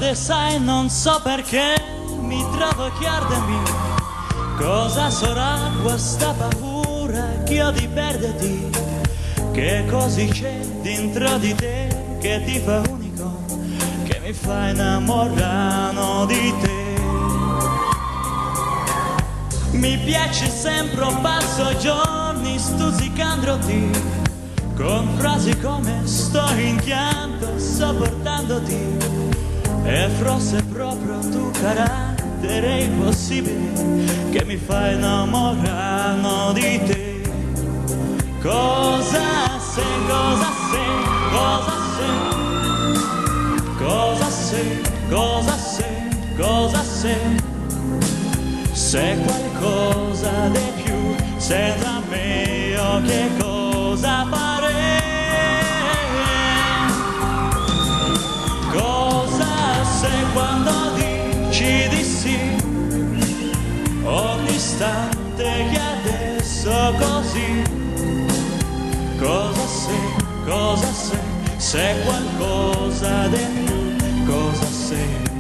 notte, sai, non so perché mi trovo a chiedermi cosa sarà questa paura che ho di perderti, che così c'è dentro di te che ti fa unico, che mi fa innamorare di te. Mi piace sempre, passo giorni stuzzicandoti con frasi come sto in pianto sopportandoti, e forse proprio tu carattere impossibile che mi fa innamorare di te. Cosa sei, cosa sei, cosa sei, cosa sei, cosa sei, cosa sei? Sei qualcosa di più, senza me io che cosa farei? Cosa sei quando dici di sì, ogni istante che adesso così? Cosa sei, cosa sei, sei qualcosa di più, cosa sei?